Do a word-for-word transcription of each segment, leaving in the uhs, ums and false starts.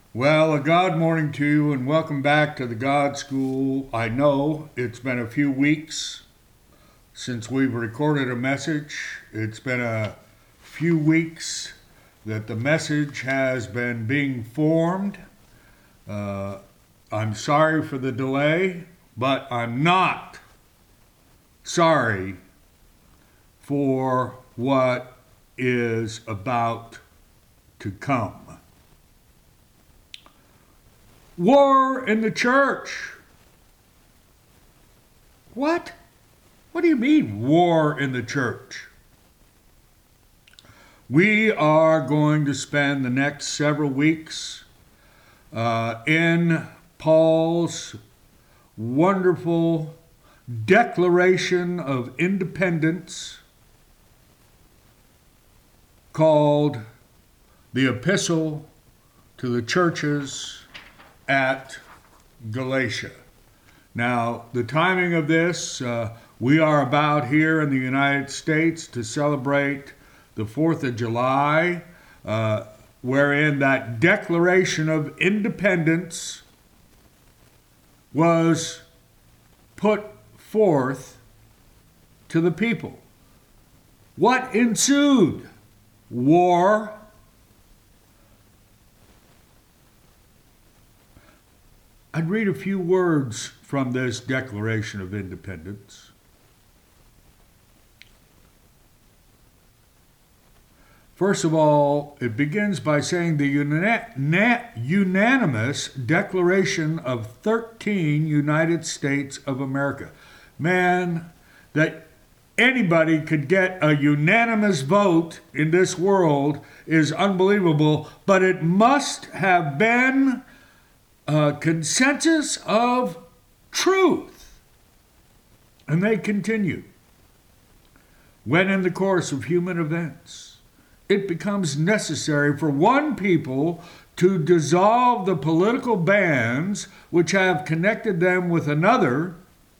Well, a God morning to you, and welcome back to the God School. I know it's been a few weeks since we've recorded a message. It's been a few weeks that the message has been being formed. Uh, I'm sorry for the delay, but I'm not sorry for what is about to come. War in the church. What? What do you mean, war in the church? We are going to spend the next several weeks uh, in Paul's wonderful Declaration of Independence called the Epistle to the Churches at Galatia. Now, the timing of this, uh, we are about here in the United States to celebrate the fourth of July, uh, wherein that Declaration of Independence was put forth to the people. What ensued? War. I'd read a few words from this Declaration of Independence. First of all, it begins by saying the una- na- unanimous declaration of thirteen United States of America. Man, that anybody could get a unanimous vote in this world is unbelievable, but it must have been a consensus of truth. And they continue. When in the course of human events, it becomes necessary for one people to dissolve the political bands which have connected them with another,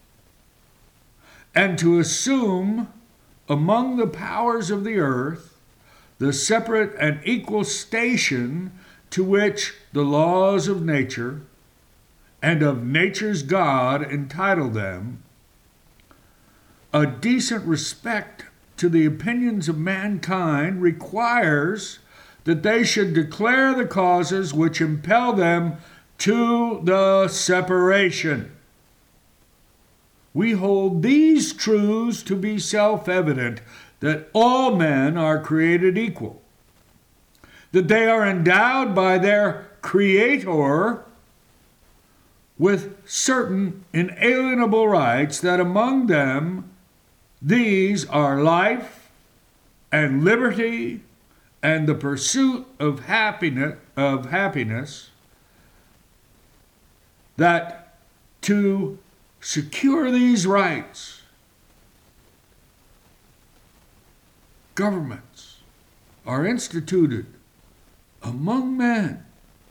and to assume among the powers of the earth the separate and equal station to which the laws of nature and of nature's God entitle them, a decent respect to the opinions of mankind requires that they should declare the causes which impel them to the separation. We hold these truths to be self-evident, that all men are created equal, that they are endowed by their Creator with certain inalienable rights, that among them these are life and liberty and the pursuit of happiness, of happiness, that to secure these rights, governments are instituted among men.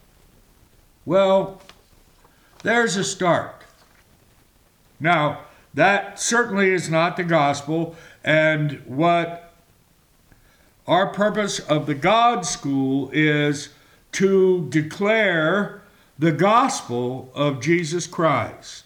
Well, there's a start. Now, that certainly is not the gospel, and what our purpose of the God School is to declare the gospel of Jesus Christ.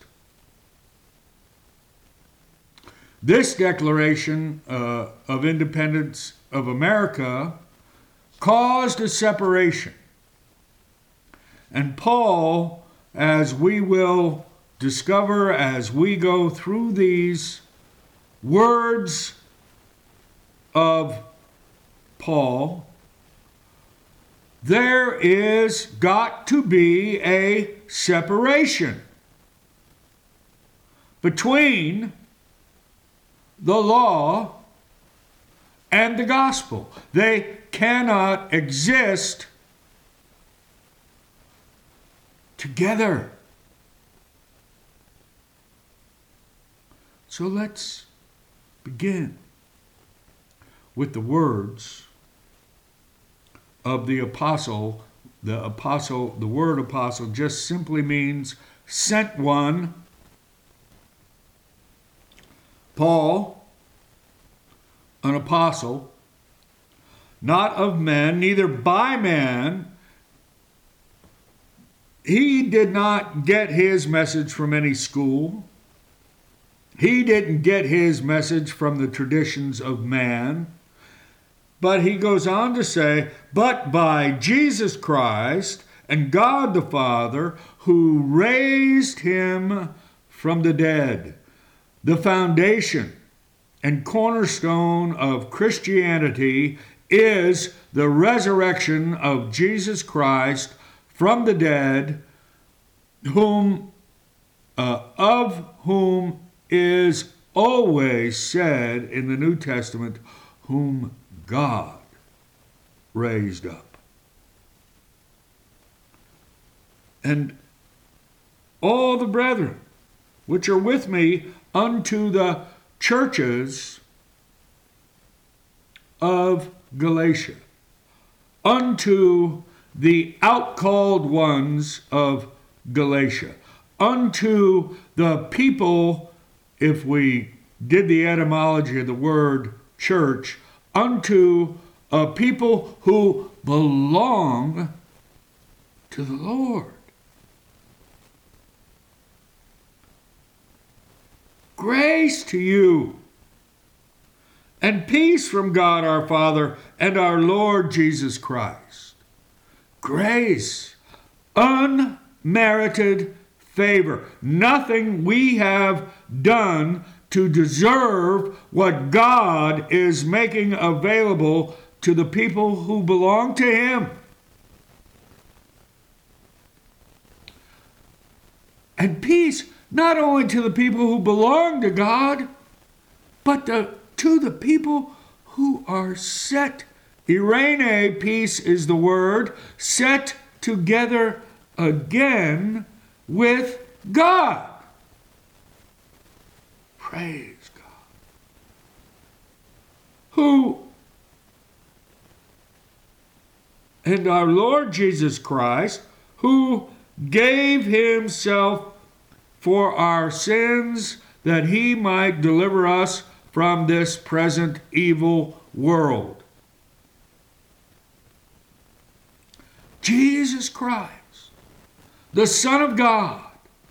This Declaration uh, of Independence of America caused a separation. And Paul, as we will discover as we go through these words of Paul, there is got to be a separation between the law and the gospel. They cannot exist together. So let's begin with the words of the apostle. The apostle, the word apostle just simply means sent one. Paul, an apostle, not of men, neither by man, he did not get his message from any school. He didn't get his message from the traditions of man. But he goes on to say, but by Jesus Christ and God the Father, who raised him from the dead. The foundation and cornerstone of Christianity is the resurrection of Jesus Christ from the dead, whom uh, of whom is always said in the New Testament, whom God raised up. And all the brethren which are with me unto the churches of Galatia, unto the outcalled ones of Galatia, unto the people, if we did the etymology of the word church, unto a people who belong to the Lord. Grace to you and peace from God our Father and our Lord Jesus Christ. Grace, unmerited favor, nothing we have done to deserve what God is making available to the people who belong to Him. And peace not only to the people who belong to God, but the, to the people who are set, Irene, peace is the word, set together again with God. Praise God. Who, and our Lord Jesus Christ, who gave himself for our sins, that he might deliver us from this present evil world. Jesus Christ, the Son of God,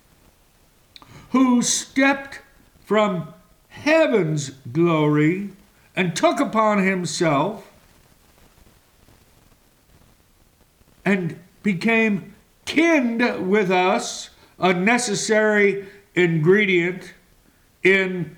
who stepped from heaven's glory and took upon himself and became kin with us, a necessary ingredient in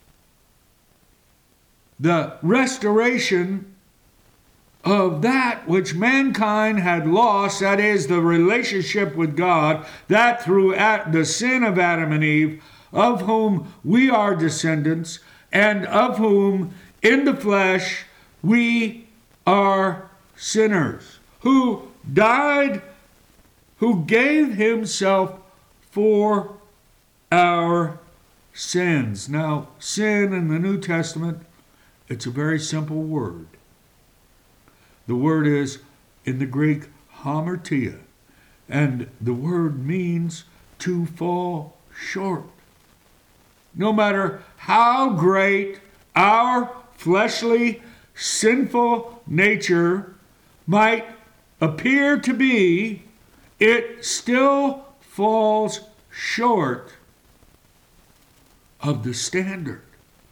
the restoration of that which mankind had lost, that is, the relationship with God, that through the sin of Adam and Eve, of whom we are descendants, and of whom in the flesh we are sinners, who died, who gave himself for our sins. Now, sin in the New Testament, it's a very simple word. The word is, in the Greek, hamartia, and the word means to fall short. No matter how great our fleshly, sinful nature might appear to be, it still falls short of the standard,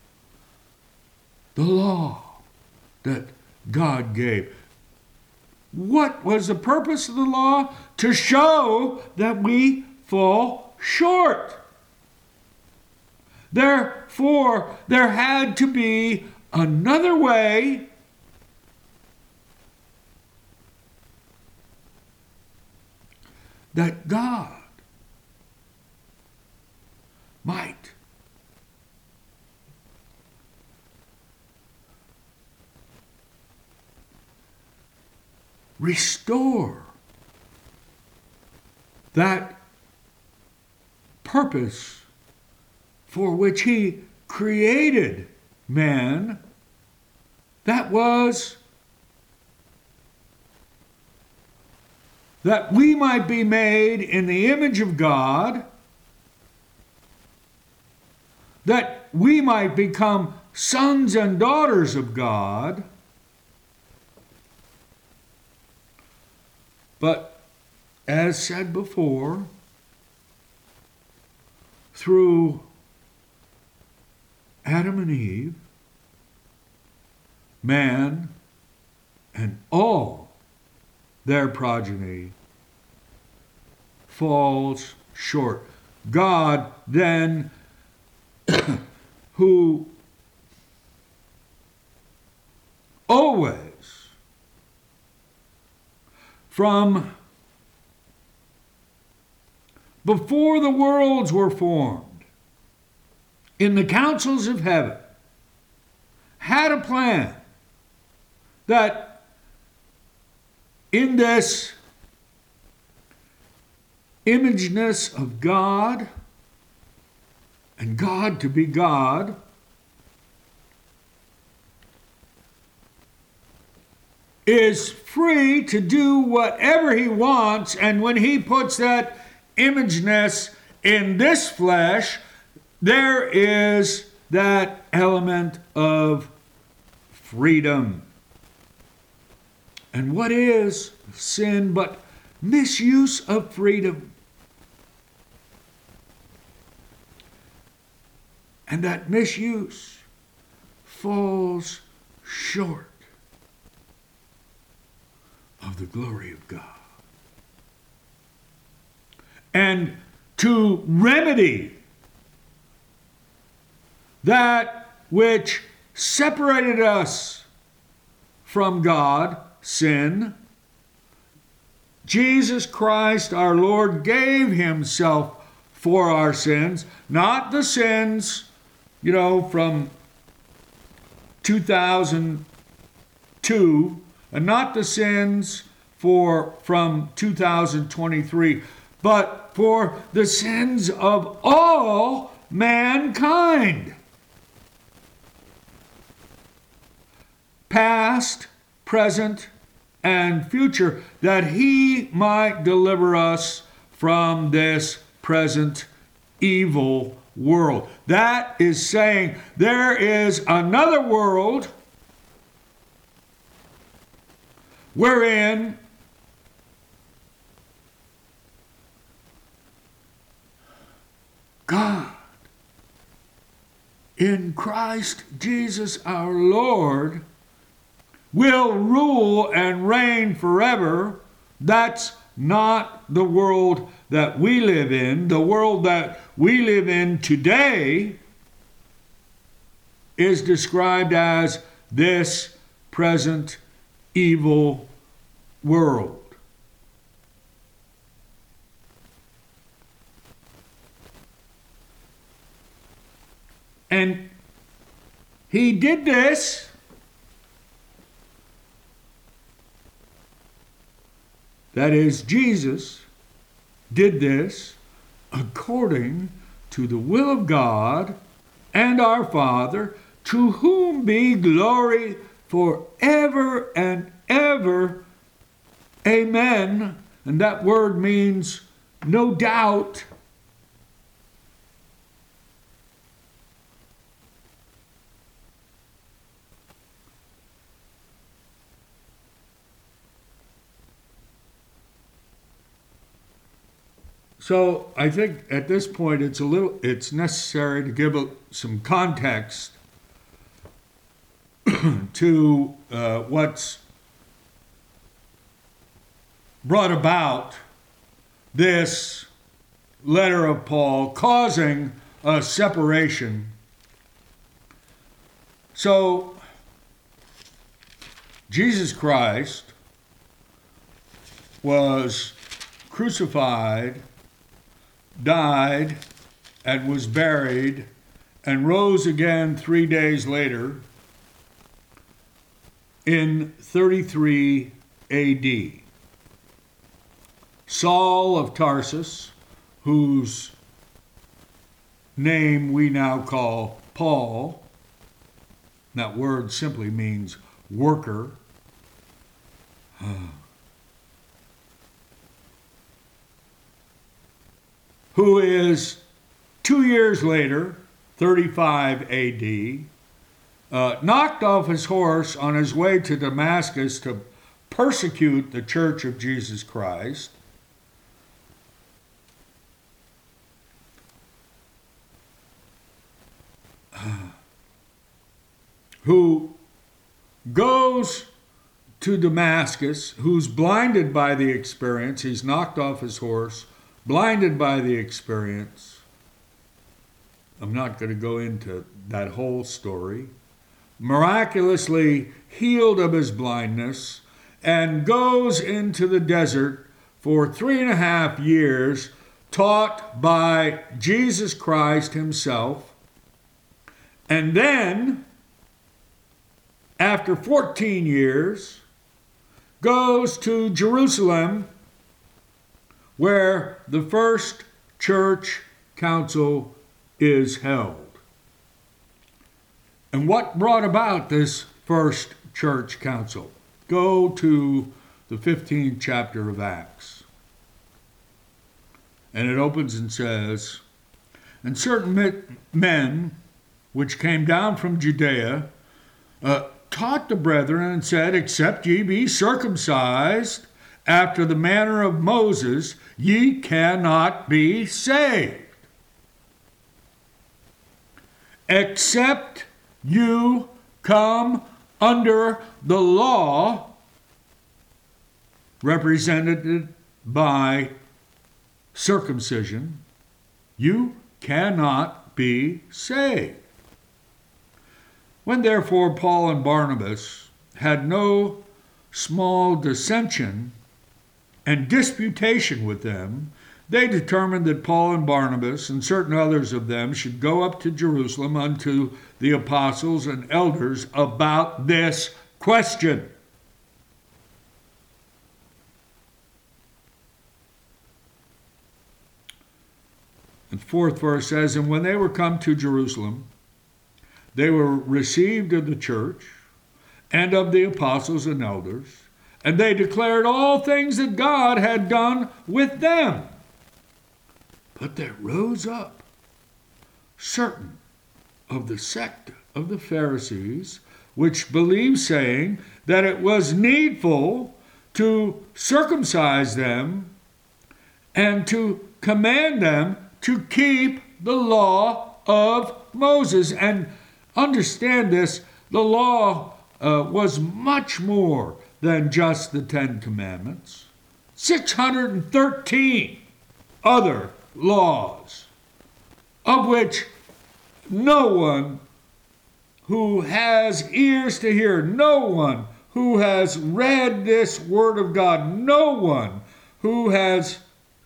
the law that God gave. What was the purpose of the law? To show that we fall short. Therefore, there had to be another way that God might restore that purpose for which he created man, that was that we might be made in the image of God, that we might become sons and daughters of God. But as said before, through Adam and Eve, man, and all their progeny falls short. God then, who always, from before the worlds were formed, in the councils of heaven, had a plan that in this imageness of God, and God to be God, is free to do whatever he wants, and when he puts that imageness in this flesh, there is that element of freedom. And what is sin but misuse of freedom? And that misuse falls short of the glory of God. And to remedy that which separated us from God, sin, Jesus Christ our Lord gave himself for our sins, not the sins, you know, from two thousand two, and not the sins for from two thousand twenty-three, but for the sins of all mankind. Past, present, and future, that he might deliver us from this present evil world. That is saying there is another world wherein God, in Christ Jesus our Lord, will rule and reign forever. That's not the world that we live in. The world that we live in today is described as this present evil world. And he did this That is, Jesus did this according to the will of God and our Father, to whom be glory forever and ever. Amen. And that word means no doubt. So I think at this point it's a little it's necessary to give a, some context to uh, what's brought about this letter of Paul causing a separation. So Jesus Christ was crucified, died, and was buried, and rose again three days later in thirty-three A D. Saul of Tarsus, whose name we now call Paul, that word simply means worker, who is two years later, thirty-five A D, uh, knocked off his horse on his way to Damascus to persecute the Church of Jesus Christ, who goes to Damascus, who's blinded by the experience. He's knocked off his horse, blinded by the experience. I'm not going to go into that whole story. Miraculously healed of his blindness, and goes into the desert for three and a half years, taught by Jesus Christ himself. And then, after fourteen years, goes to Jerusalem, where the first church council is held. And what brought about this first church council? Go to the fifteenth chapter of Acts. And it opens and says, "And certain men which came down from Judea uh, taught the brethren and said, Except ye be circumcised after the manner of Moses, ye cannot be saved. Except you come under the law, represented by circumcision, you cannot be saved. When therefore Paul and Barnabas had no small dissension and disputation with them, they determined that Paul and Barnabas and certain others of them should go up to Jerusalem unto the apostles and elders about this question." And the fourth verse says, "And when they were come to Jerusalem, they were received of the church and of the apostles and elders, and they declared all things that God had done with them. But there rose up certain of the sect of the Pharisees, which believed, saying that it was needful to circumcise them and to command them to keep the law of Moses." And understand this, the law uh, was much more than just the Ten Commandments. six hundred thirteen other laws, of which no one who has ears to hear, no one who has read this Word of God, no one who has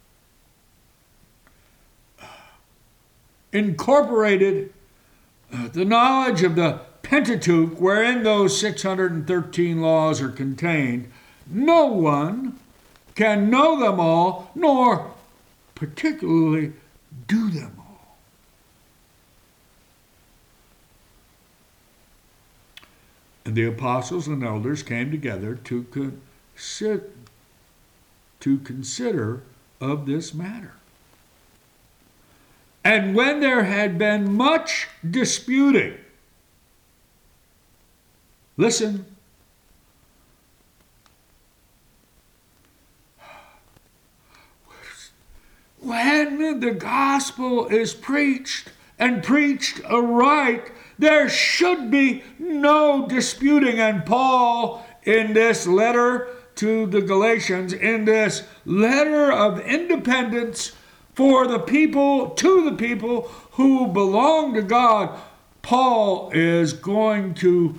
incorporated the knowledge of the Pentateuch, wherein those six hundred thirteen laws are contained, no one can know them all, nor particularly do them all. And the apostles and elders came together to consider, to consider of this matter. And when there had been much disputing, listen, when the gospel is preached and preached aright, there should be no disputing. And Paul, in this letter to the Galatians, in this letter of independence for the people, to the people who belong to God, Paul is going to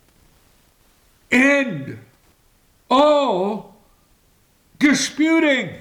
end all disputing.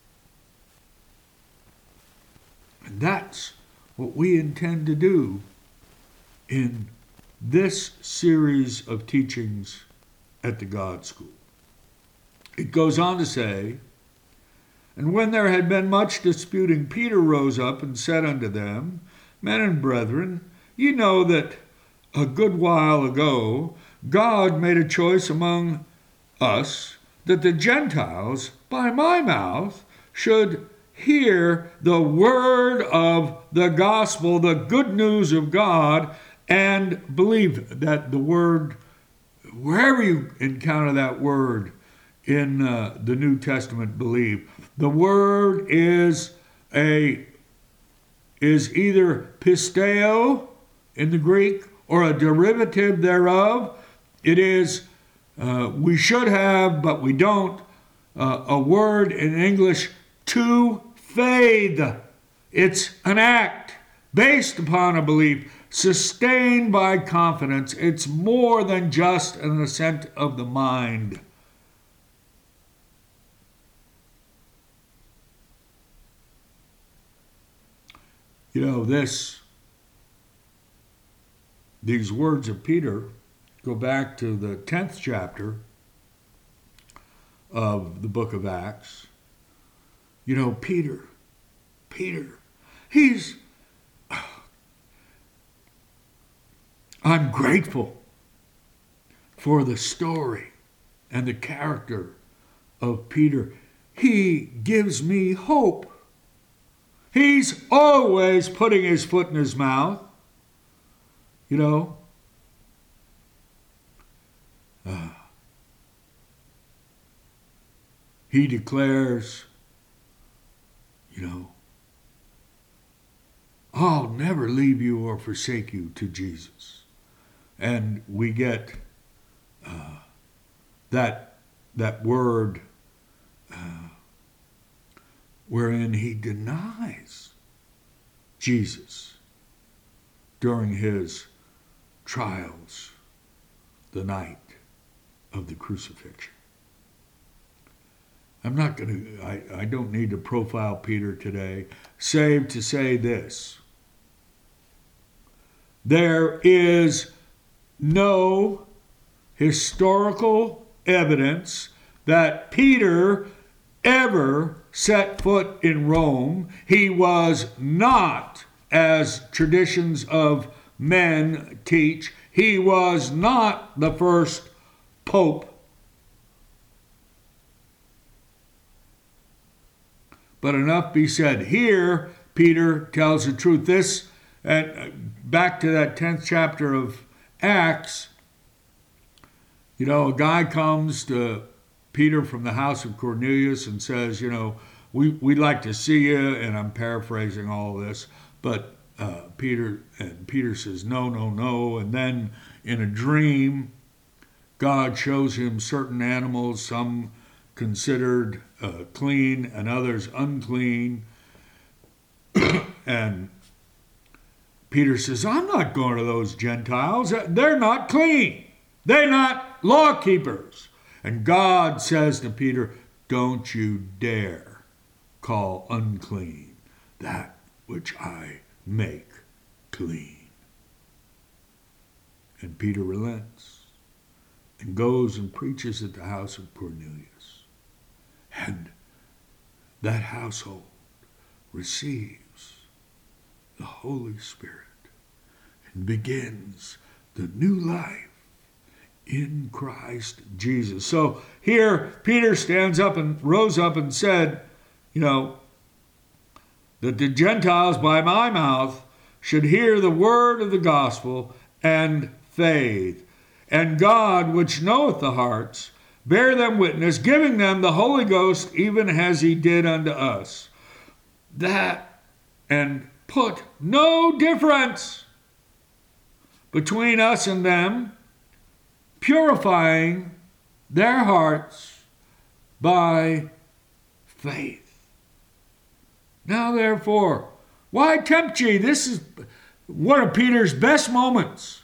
And that's what we intend to do in this series of teachings at the God School. It goes on to say, "And when there had been much disputing, Peter rose up and said unto them, Men and brethren, ye know that a good while ago God made a choice among us that the Gentiles, by my mouth, should hear the word of the gospel, the good news of God, and believe." That the word, wherever you encounter that word in uh, the New Testament, believe. The word is a is either pisteo in the Greek, or a derivative thereof. It is, uh, we should have, but we don't, uh, a word in English, to faith. It's an act based upon a belief, sustained by confidence. It's more than just an assent of the mind. You know, this, these words of Peter go back to the tenth chapter of the book of Acts. You know, Peter, Peter, he's, I'm grateful for the story and the character of Peter. He gives me hope. He's always putting his foot in his mouth. You know, uh, he declares, you know, I'll never leave you or forsake you to Jesus. And we get uh, that, that word uh, wherein he denies Jesus during his trials the night of the crucifixion. I'm not going to, I, I don't need to profile Peter today, save to say this. There is no historical evidence that Peter ever set foot in Rome. He was not, as traditions of men teach, he was not the first pope. But enough be said. Here, Peter tells the truth. This, and back to that tenth chapter of Acts, you know, a guy comes to Peter from the house of Cornelius and says, you know, we, we'd like to see you, and I'm paraphrasing all this, but uh, Peter, and Peter says, no, no, no, and then in a dream, God shows him certain animals, some considered uh, clean and others unclean, and Peter says, I'm not going to those Gentiles. They're not clean. They're not law keepers. And God says to Peter, don't you dare call unclean that which I make clean. And Peter relents and goes and preaches at the house of Cornelius. And that household receives the Holy Spirit and begins the new life in Christ Jesus. So here Peter stands up and rose up and said, you know, that the Gentiles by my mouth should hear the word of the gospel and faith. And God, which knoweth the hearts, bear them witness, giving them the Holy Ghost, even as he did unto us. That, and put no difference between us and them, purifying their hearts by faith. Now therefore, why tempt ye? This is one of Peter's best moments.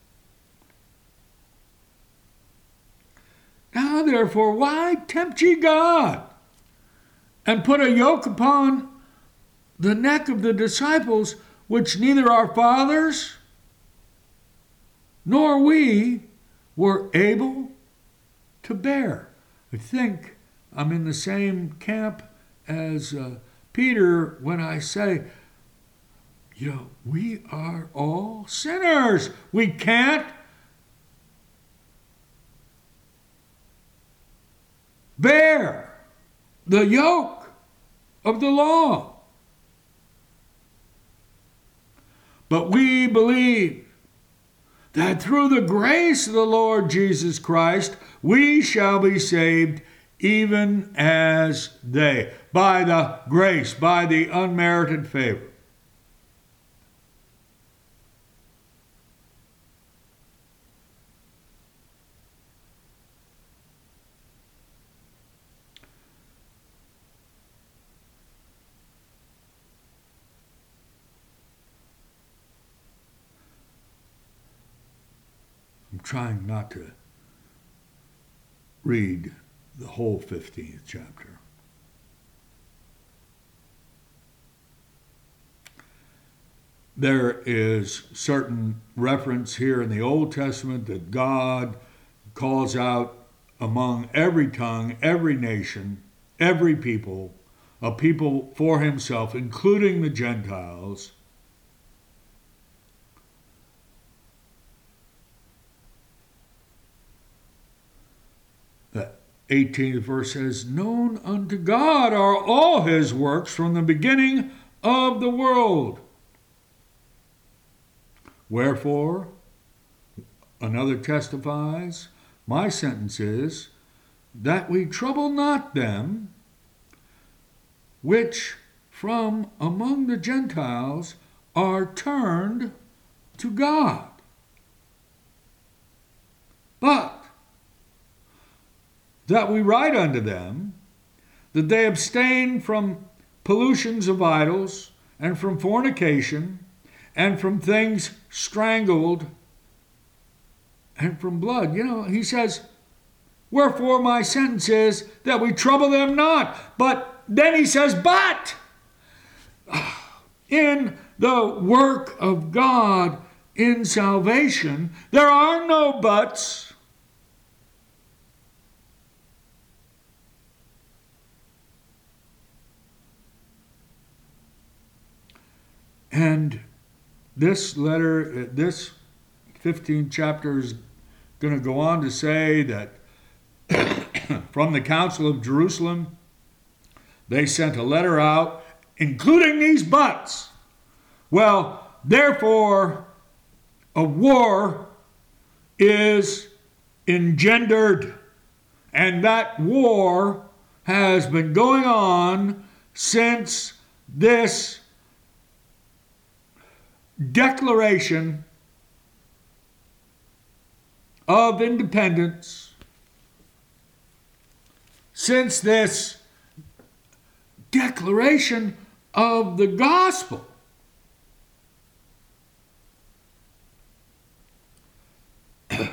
Now therefore, why tempt ye God, and put a yoke upon the neck of the disciples, which neither our fathers nor we were able to bear? I think I'm in the same camp as uh, Peter when I say, you know, we are all sinners. We can't bear the yoke of the law. But we believe that through the grace of the Lord Jesus Christ, we shall be saved even as they, by the grace, by the unmerited favor. trying not to read the whole fifteenth chapter. There is certain reference here in the Old Testament that God calls out among every tongue, every nation, every people, a people for himself, including the Gentiles. The eighteenth verse says, known unto God are all his works from the beginning of the world. Wherefore, another testifies, my sentence is, that we trouble not them which from among the Gentiles are turned to God. But that we write unto them that they abstain from pollutions of idols, and from fornication, and from things strangled, and from blood. You know, he says, wherefore my sentence is that we trouble them not. But then he says, but in the work of God in salvation, there are no buts. And this letter, this fifteenth chapter is going to go on to say that from the Council of Jerusalem, they sent a letter out, including these buts. Well, therefore, a war is engendered, and that war has been going on since this Declaration of Independence, since this declaration of the gospel. That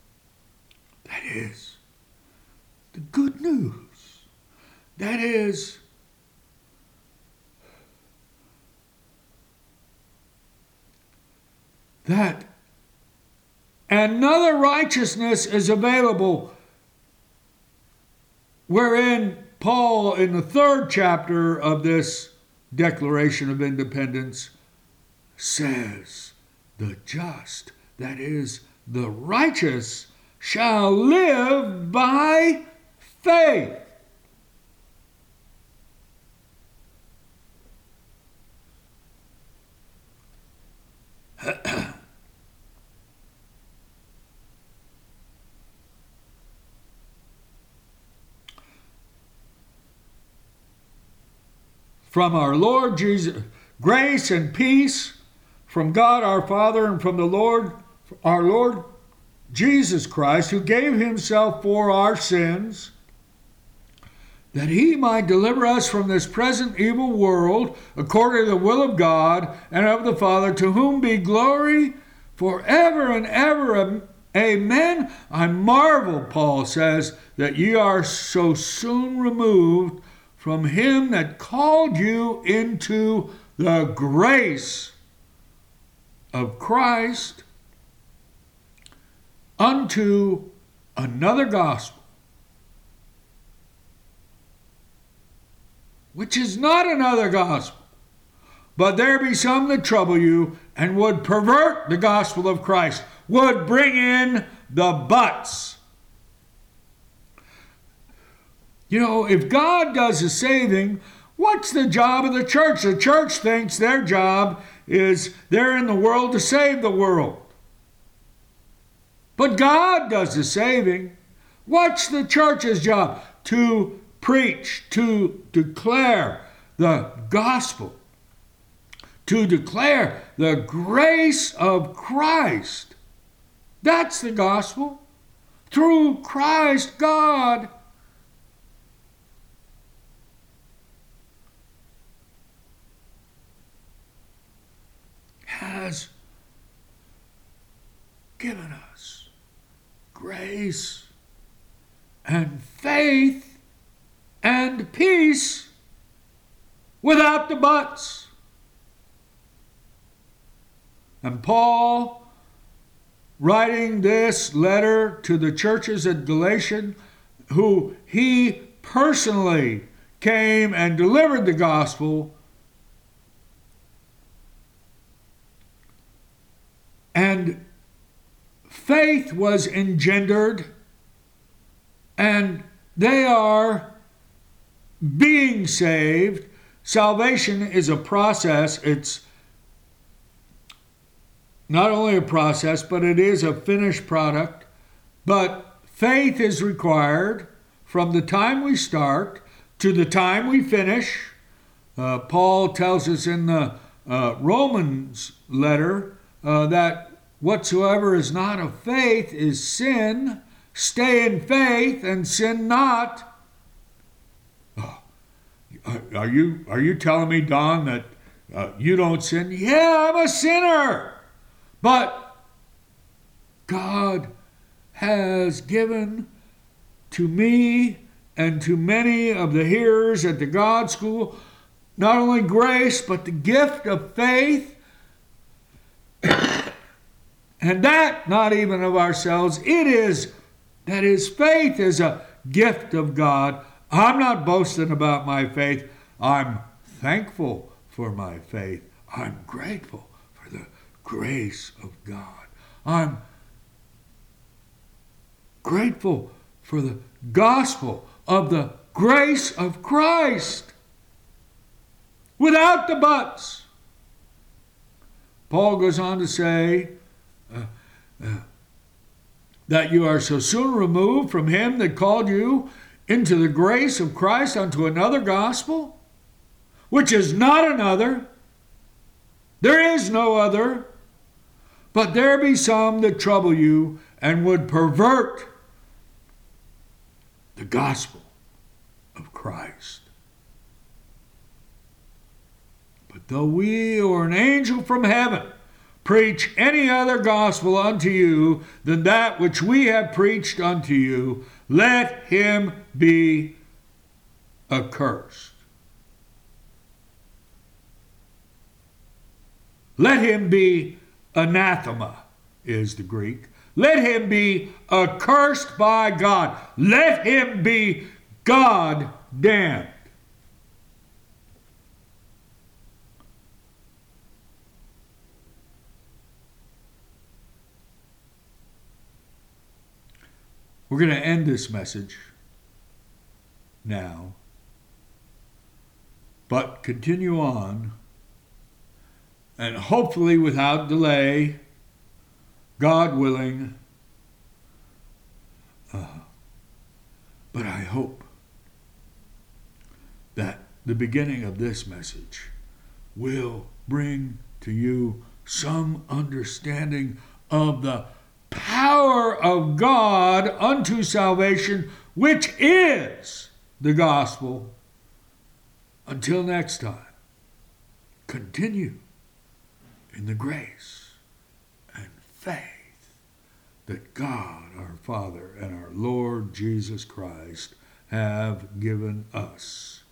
is the good news. That is that another righteousness is available, wherein Paul, in the third chapter of this Declaration of Independence, says, the just, that is, the righteous, shall live by faith. From our Lord Jesus, grace and peace from God our Father and from the Lord, our Lord Jesus Christ, who gave himself for our sins, that he might deliver us from this present evil world, according to the will of God and of the Father, to whom be glory forever and ever. Amen. I marvel, Paul says, that ye are so soon removed from him that called you into the grace of Christ unto another gospel, which is not another gospel. But there be some that trouble you and would pervert the gospel of Christ, would bring in the buts. You know, if God does the saving, what's the job of the church? The church thinks their job is they're in the world to save the world. But God does the saving. What's the church's job? To preach, to declare the gospel, to declare the grace of Christ. That's the gospel. Through Christ, God has given us grace and faith and peace without the buts. And Paul, writing this letter to the churches at Galatia, who he personally came and delivered the gospel, and faith was engendered, and they are being saved. Salvation is a process. It's not only a process, but it is a finished product. But faith is required from the time we start to the time we finish. Uh, Paul tells us in the uh, Romans letter uh, that whatsoever is not of faith is sin. Stay in faith and sin not. Oh, are you are you telling me, Don, that uh, you don't sin? Yeah, I'm a sinner. But God has given to me and to many of the hearers at the God School not only grace, but the gift of faith. And that, not even of ourselves, it is, that is, faith is a gift of God. I'm not boasting about my faith. I'm thankful for my faith. I'm grateful for the grace of God. I'm grateful for the gospel of the grace of Christ. Without the buts. Paul goes on to say uh, uh, that you are so soon removed from him that called you into the grace of Christ unto another gospel, which is not another. There is no other. But there be some that trouble you and would pervert the gospel of Christ. But though we or an angel from heaven preach any other gospel unto you than that which we have preached unto you, let him be accursed. Let him be anathema, is the Greek. Let him be accursed by God. Let him be God damned. We're going to end this message now, but continue on, and hopefully without delay, God willing. Uh, but I hope that the beginning of this message will bring to you some understanding of the power of God unto salvation, which is the gospel. Until next time, continue in the grace and faith that God, our Father, and our Lord Jesus Christ have given us.